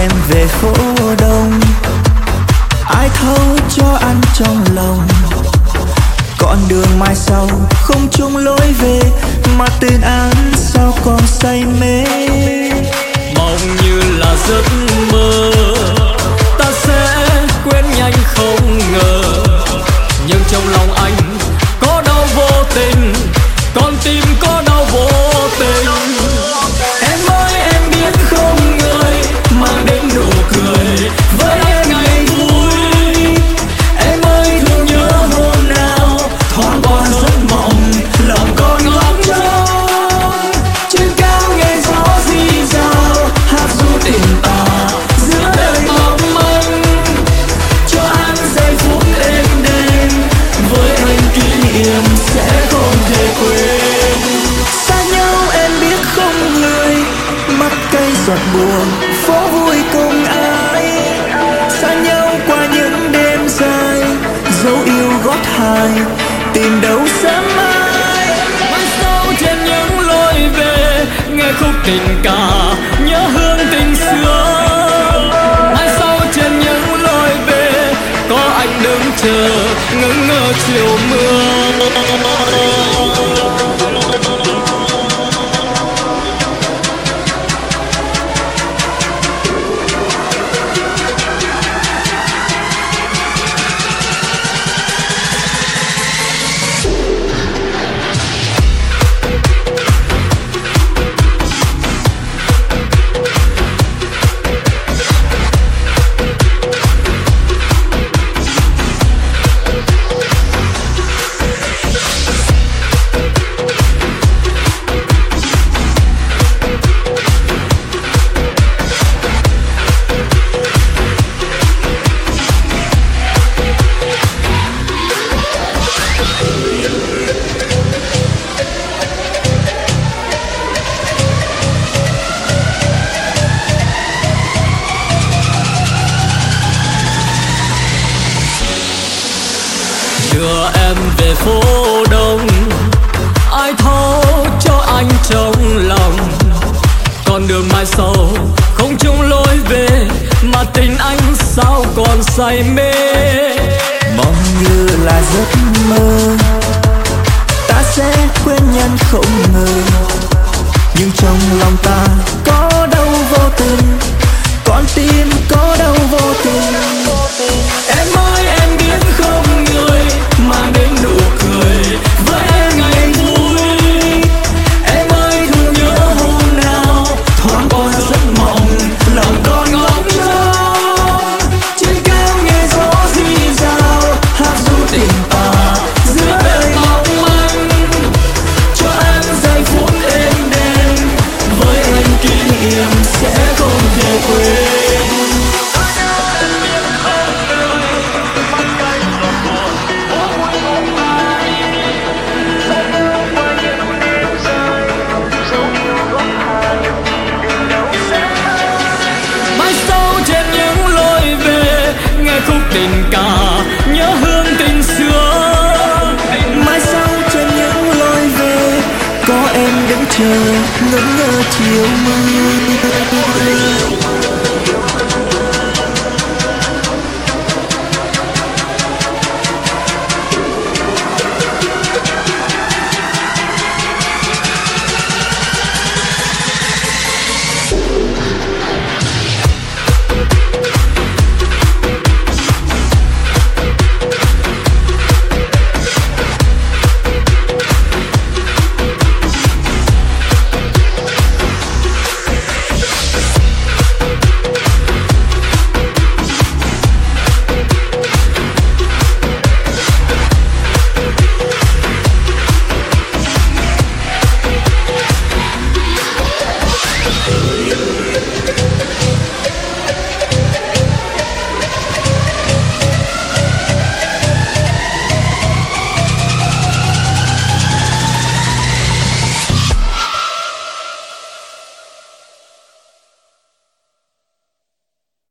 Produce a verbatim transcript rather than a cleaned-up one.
em về phố đông, ai thấu cho anh trong lòng. Con đường mai sau không chung lối về, mà tên anh sao còn say mê. Mong như là giấc mơ, ta sẽ quên nhanh không ngờ. Nhưng trong lòng anh có đau vô tình, con tim có đau vô tình. Em ơi em biết không người mang đến nụ cười với em ngày vui. Em ơi thương nhớ hôm nào thoáng qua giấc mộng, lòng con ngóng trông. Trên cao nghe gió rì rào, hát ru tình ta giữa đời mong manh. Cho anh giây phút êm đềm, với anh kỷ niệm sẽ không thể quên. Xa nhau em biết không người, mắt cay giọt buồn, phố vui cùng ai. Xa nhau qua những đêm dài, dấu yêu gót hài, tìm đâu sớm mai. Mai sau trên những lối về, nghe khúc tình ca, nhớ hương tình xưa. Mai sau trên những lối về, có anh đứng chờ, ngỡ ngơ chiều mưa. Đưa em về phố đông, ai thấu cho anh trong lòng. Con đường mai sau không chung lối về, mà tình anh sao còn say mê. Mong như là giấc mơ, ta sẽ quên nhanh không ngờ. Nhưng trong lòng ta có đâu vô tình, con tim có đâu vô tình. Em ơi em biết không người mang đến nụ cười với em ngày vui. Em ơi thương nhớ hôm nào thoáng qua giấc mộng, lòng con ngóng trông. Trên cao nghe gió rì rào, hát ru tình ta giữa đời mong manh. Cho anh giây phút êm đềm, với anh kỷ niệm sẽ không thể quên. Khúc tình ca, nhớ hương tình xưa. Mai sau trên những lối về, có em đứng chờ ngỡ ngơ chiều mưa.